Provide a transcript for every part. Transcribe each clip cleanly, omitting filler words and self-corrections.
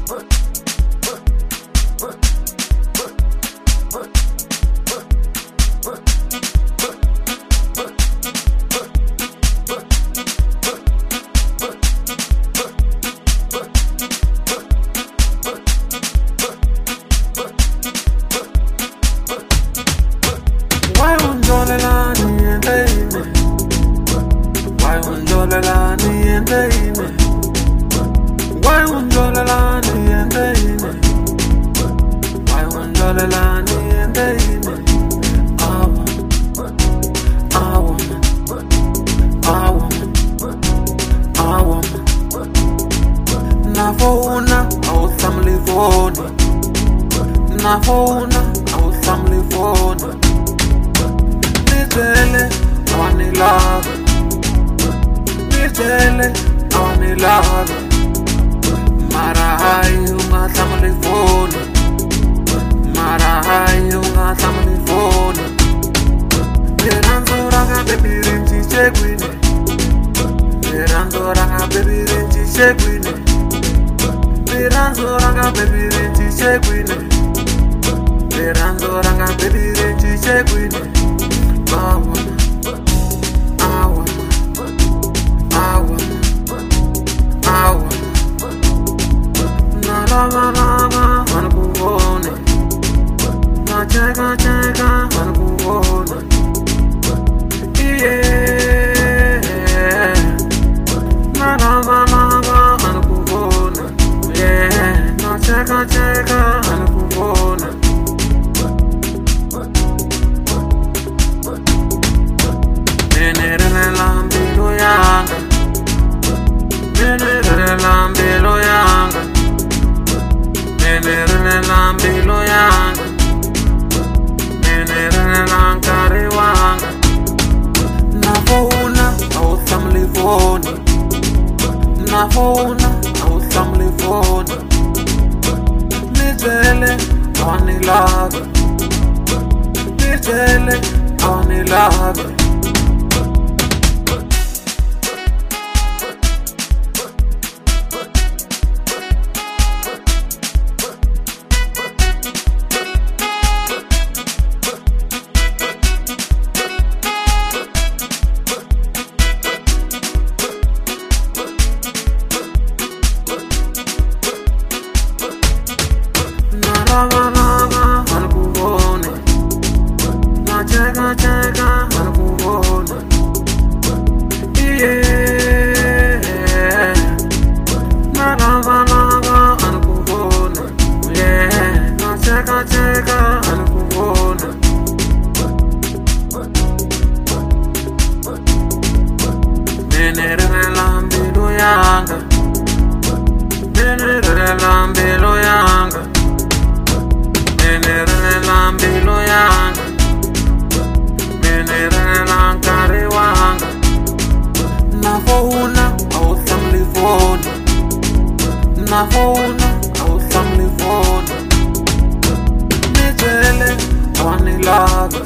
Nafona awusamli phone nitele awanilaga mara hayi ungasamli phone Nerandora baby renji chekwini Nerandora baby renji chekwini Nerandora baby renji chekwini Nerandora baby renji chekwini Lava manukubone cheka manukubone lava manukubone cheka manukubone Menere lambilo yanga Menere lambilo yanga Menere lambilo yanga Menere lankari wanga Nafona awusamli phone Nafona awusamli phone Nitele awanilaga Nitele awanilaga Lava manukubone cheka manukubone lava manukubone cheka manukubone Menere lambilo yanga Menere lambilo yanga Menere lambilo yanga Menere lankari wanga Nafona awusamli phone Nafona awusamli phone Nitele awanilaga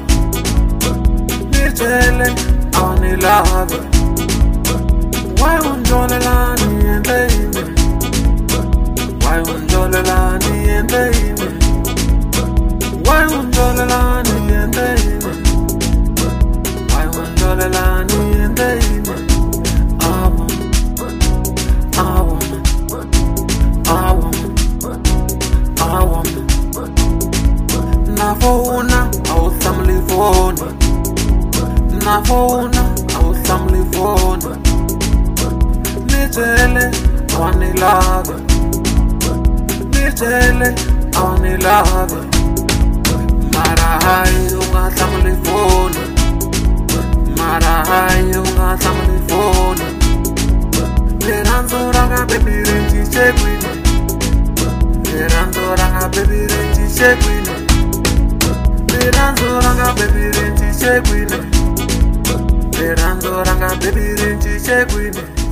Nitele awanilaga Why unjolelani endeyime Why unjolelani endeyime Why unjolelani endeyime Why unjolelani endeyime Nafona awusamli phone Nafona awusamli phone Nitele awanilaga Nitele awanilaga Mara hayi ungasamli phone Mara hayi ungasamli phone Nerandora baby renji chekwini Nerandora baby renji chekwini Nerandora baby renji chekwini Nerandora baby renji chekwini